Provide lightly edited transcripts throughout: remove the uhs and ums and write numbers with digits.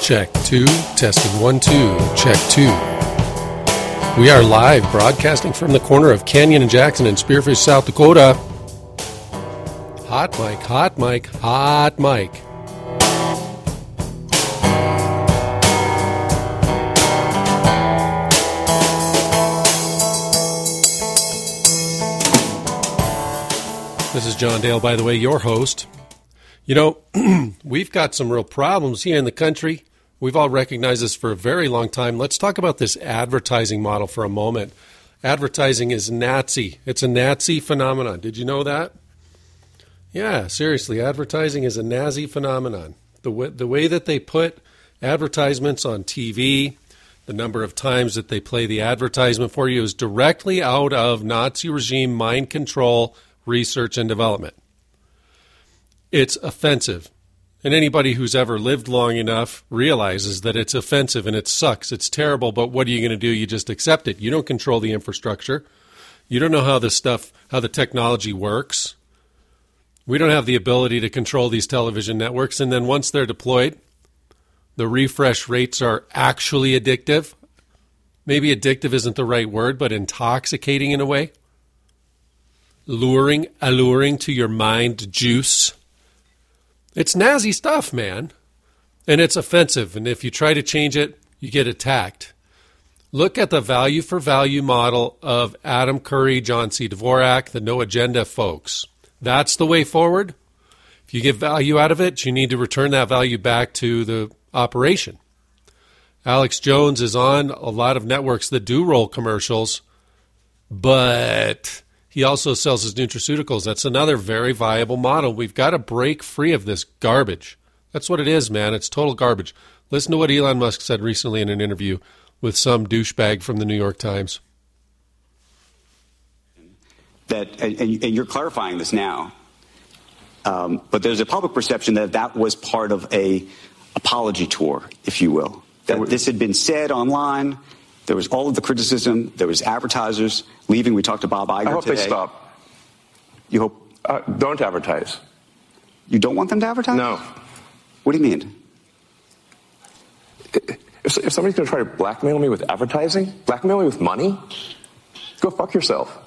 Check 2, testing 1, 2, check 2. We are live broadcasting from the corner of Canyon and Jackson in Spearfish, South Dakota. Hot mic, hot mic, hot mic. This is John Dale, by the way, your host. You know, we've got some real problems here in the country. We've all recognized this for a very long time. Let's talk about this advertising model for a moment. Advertising is Nazi. It's a Nazi phenomenon. Did you know that? Yeah, seriously, advertising is a Nazi phenomenon. The way that they put advertisements on TV, the number of times that they play the advertisement for you is directly out of Nazi regime mind control, research, and development. It's offensive. And anybody who's ever lived long enough realizes that it's offensive and it sucks. It's terrible, but what are you going to do? You just accept it. You don't control the infrastructure. You don't know how the technology works. We don't have the ability to control these television networks. And then once they're deployed, the refresh rates are actually addictive. Maybe addictive isn't the right word, but intoxicating in a way. Alluring to your mind juice. It's Nazi stuff, man. And it's offensive. And if you try to change it, you get attacked. Look at the value for value model of Adam Curry, John C. Dvorak, the No Agenda folks. That's the way forward. If you get value out of it, you need to return that value back to the operation. Alex Jones is on a lot of networks that do roll commercials, but he also sells his nutraceuticals. That's another very viable model. We've got to break free of this garbage. That's what it is, man. It's total garbage. Listen to what Elon Musk said recently in an interview with some douchebag from the New York Times. And you're clarifying this now, but there's a public perception that was part of a apology tour, if you will. That this had been said online. There was all of the criticism. There was advertisers leaving. We talked to Bob Iger today. I hope they stop. You hope? Don't advertise. You don't want them to advertise? No. What do you mean? If somebody's going to try to blackmail me with advertising, blackmail me with money, go fuck yourself.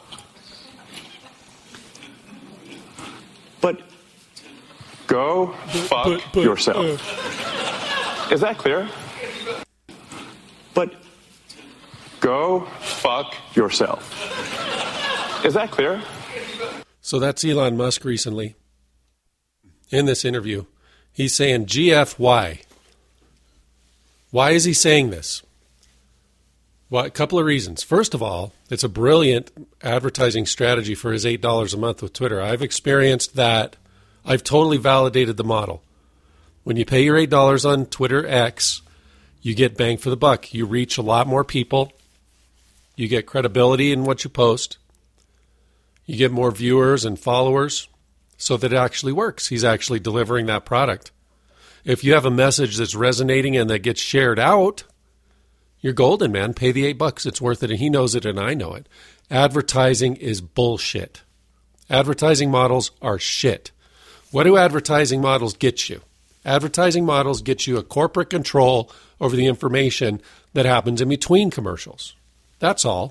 But go fuck yourself. Is that clear? But go fuck yourself. Is that clear? So that's Elon Musk recently. In this interview, he's saying GFY. Why is he saying this? Well, a couple of reasons. First of all, it's a brilliant advertising strategy for his $8 a month with Twitter. I've experienced that. I've totally validated the model. When you pay your $8 on Twitter X, you get bang for the buck. You reach a lot more people. You get credibility in what you post. You get more viewers and followers so that it actually works. He's actually delivering that product. If you have a message that's resonating and that gets shared out, you're golden, man. Pay the $8. It's worth it, and he knows it, and I know it. Advertising is bullshit. Advertising models are shit. What do advertising models get you? Advertising models get you a corporate control over the information that happens in between commercials. That's all.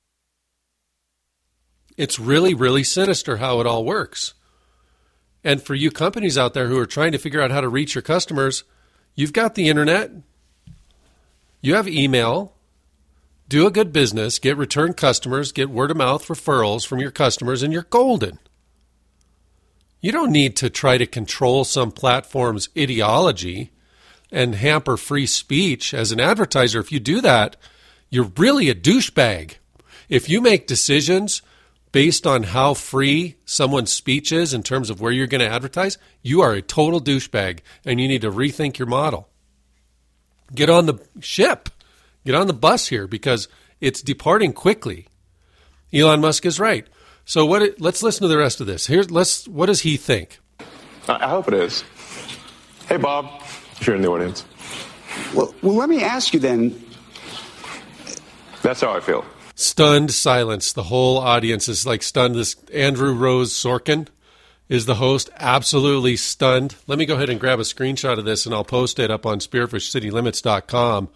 It's really, really sinister how it all works. And for you companies out there who are trying to figure out how to reach your customers, you've got the internet. You have email. Do a good business. Get return customers. Get word-of-mouth referrals from your customers, and you're golden. You don't need to try to control some platform's ideology and hamper free speech as an advertiser. If you do that, you're really a douchebag. If you make decisions based on how free someone's speech is in terms of where you're going to advertise, you are a total douchebag, and you need to rethink your model. Get on the ship. Get on the bus here because it's departing quickly. Elon Musk is right. So let's listen to the rest of this. What does he think? I hope it is. Hey, Bob, if you're in the audience. Well, let me ask you then. That's how I feel. Stunned silence. The whole audience is like stunned. This Andrew Rose Sorkin Is the host absolutely stunned? Let me go ahead and grab a screenshot of this, and I'll post it up on spearfishcitylimits.com.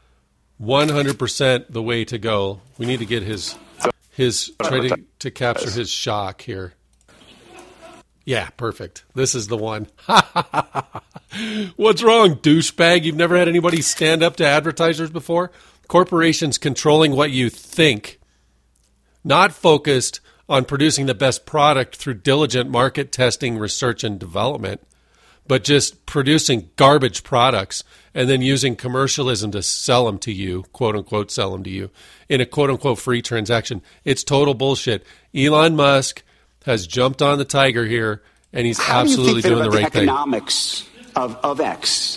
100% the way to go. We need to get his try to capture his shock here. Yeah, perfect. This is the one. What's wrong, douchebag? You've never had anybody stand up to advertisers before? Corporations controlling what you think, not focused on producing the best product through diligent market testing, research, and development, but just producing garbage products and then using commercialism to sell them to you, quote unquote, sell them to you in a quote unquote free transaction. It's total bullshit. Elon Musk has jumped on the tiger here, and he's absolutely doing the right thing. How do you think that about the economics of X?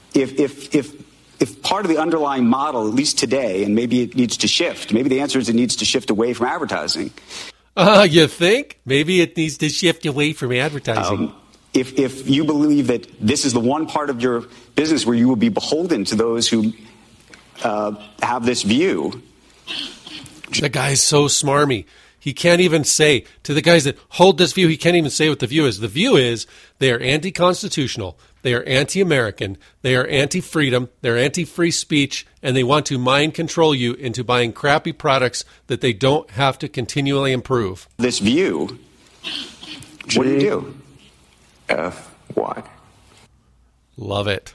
If part of the underlying model, at least today, and maybe it needs to shift, maybe the answer is it needs to shift away from advertising. You think? Maybe it needs to shift away from advertising. If you believe that this is the one part of your business where you will be beholden to those who have this view. The guy's so smarmy. He can't even say to the guys that hold this view, he can't even say what the view is. The view is they are anti-constitutional, they are anti-American, they are anti-freedom, they're anti-free speech, and they want to mind control you into buying crappy products that they don't have to continually improve. This view, what do you do? F-Y. Love it.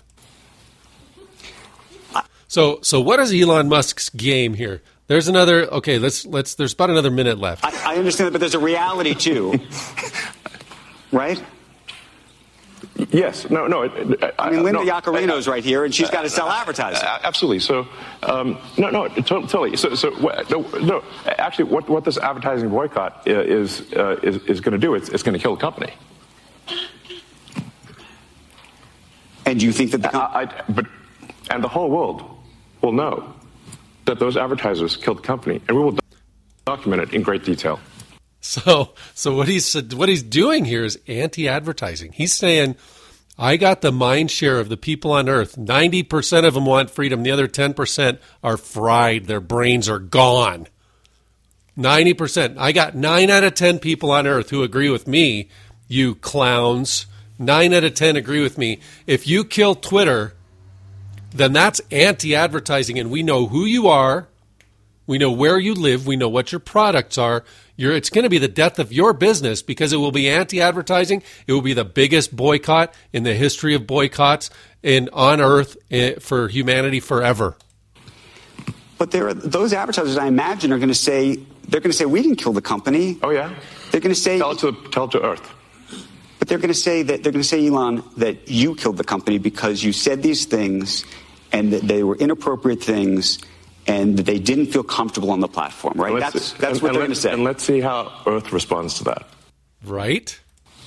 So what is Elon Musk's game here? There's another. Okay, let's. There's about another minute left. I understand that, but there's a reality too, right? Yes. No. I mean, Linda Yaccarino's right here, and she's got to sell advertising. Absolutely. So, totally. So, actually, what this advertising boycott is going to do? It's going to kill the company. And do you think that and the whole world will know that those advertisers killed the company, and we will document it in great detail. So what he's doing here is anti-advertising. He's saying, I got the mind share of the people on Earth. 90% of them want freedom. The other 10% are fried. Their brains are gone. 90%. I got 9 out of 10 people on Earth who agree with me, you clowns. 9 out of 10 agree with me. If you kill Twitter, then that's anti-advertising, and we know who you are, we know where you live, we know what your products are. It's going to be the death of your business because it will be anti-advertising. It will be the biggest boycott in the history of boycotts on Earth for humanity forever. But those advertisers, I imagine, are going to say, we didn't kill the company. Oh yeah, they're going to say, tell it to Earth. But they're going to say, Elon, that you killed the company because you said these things and that they were inappropriate things and that they didn't feel comfortable on the platform, right? That's what they're going to say. And let's see how Earth responds to that. Right?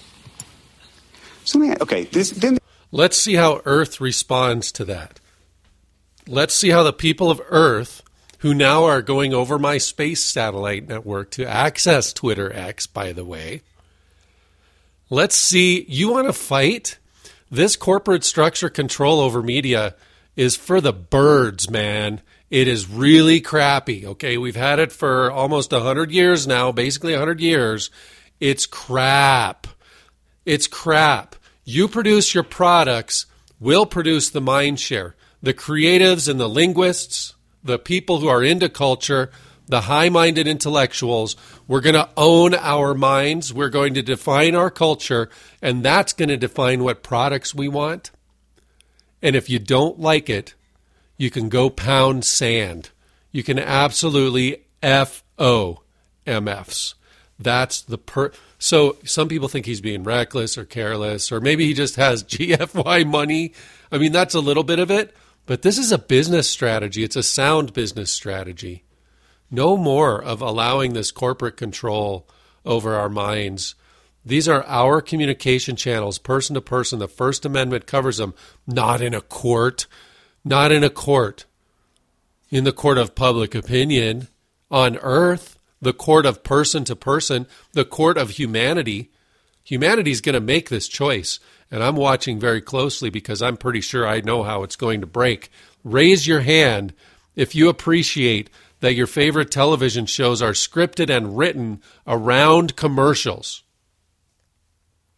Let's see how Earth responds to that. Let's see how the people of Earth, who now are going over my space satellite network to access Twitter X, by the way, let's see, you want to fight? This corporate structure control over media is for the birds, man. It is really crappy, okay? We've had it for almost 100 years now, basically 100 years. It's crap. It's crap. You produce your products, we'll produce the mind share. The creatives and the linguists, the people who are into culture, the high-minded intellectuals, we're going to own our minds, we're going to define our culture, and that's going to define what products we want. And if you don't like it, you can go pound sand. You can absolutely F-O MFs. That's the So some people think he's being reckless or careless, or maybe he just has GFY money. I mean, that's a little bit of it, but this is a business strategy. It's a sound business strategy. No more of allowing this corporate control over our minds. These are our communication channels, person to person. The First Amendment covers them, not in a court, not in a court. In the court of public opinion, on earth, the court of person to person, the court of humanity. Humanity is going to make this choice, and I'm watching very closely because I'm pretty sure I know how it's going to break. Raise your hand if you appreciate that your favorite television shows are scripted and written around commercials.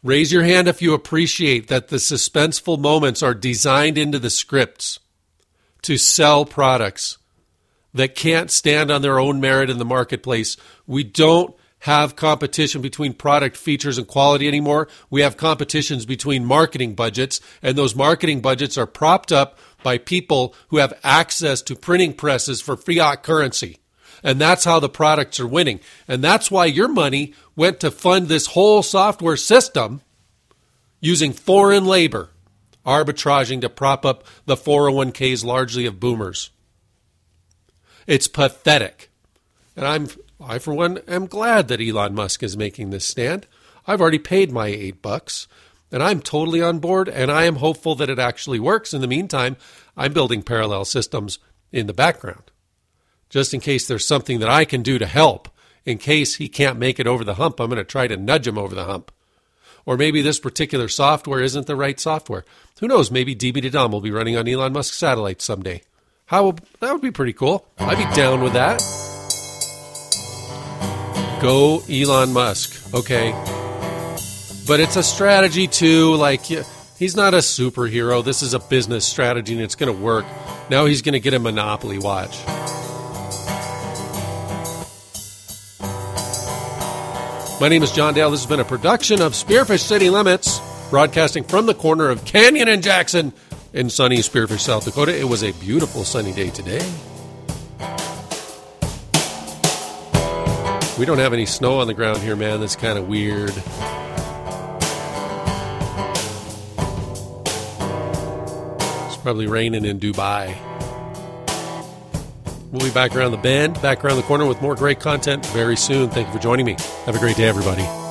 Raise your hand if you appreciate that the suspenseful moments are designed into the scripts to sell products that can't stand on their own merit in the marketplace. We don't have competition between product features and quality anymore. We have competitions between marketing budgets, and those marketing budgets are propped up by people who have access to printing presses for fiat currency. And that's how the products are winning. And that's why your money went to fund this whole software system using foreign labor, arbitraging to prop up the 401ks largely of boomers. It's pathetic. And I, for one, am glad that Elon Musk is making this stand. I've already paid my $8, and I'm totally on board, and I am hopeful that it actually works. In the meantime, I'm building parallel systems in the background, just in case there's something that I can do to help. In case he can't make it over the hump, I'm going to try to nudge him over the hump. Or maybe this particular software isn't the right software. Who knows? Maybe DB2Dumb will be running on Elon Musk's satellites someday. That would be pretty cool. I'd be down with that. Go Elon Musk. Okay. But it's a strategy too. Like, he's not a superhero. This is a business strategy and it's going to work. Now he's going to get a monopoly. Watch. My name is John Dale. This has been a production of Spearfish City Limits, broadcasting from the corner of Canyon and Jackson in sunny Spearfish, South Dakota. It was a beautiful sunny day today. We don't have any snow on the ground here, man. That's kind of weird. It's probably raining in Dubai. We'll be back around the bend, back around the corner with more great content very soon. Thank you for joining me. Have a great day, everybody.